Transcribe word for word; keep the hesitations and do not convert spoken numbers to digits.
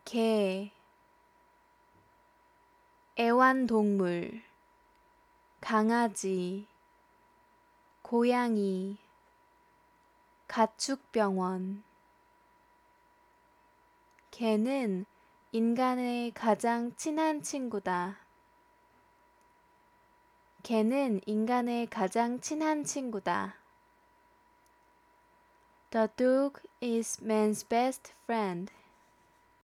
개, 애완동물, 강아지, 고양이, 가축병원. 개는 인간의 가장 친한 친구다. 개는 인간의 가장 친한 친구다. The dog is man's best friend.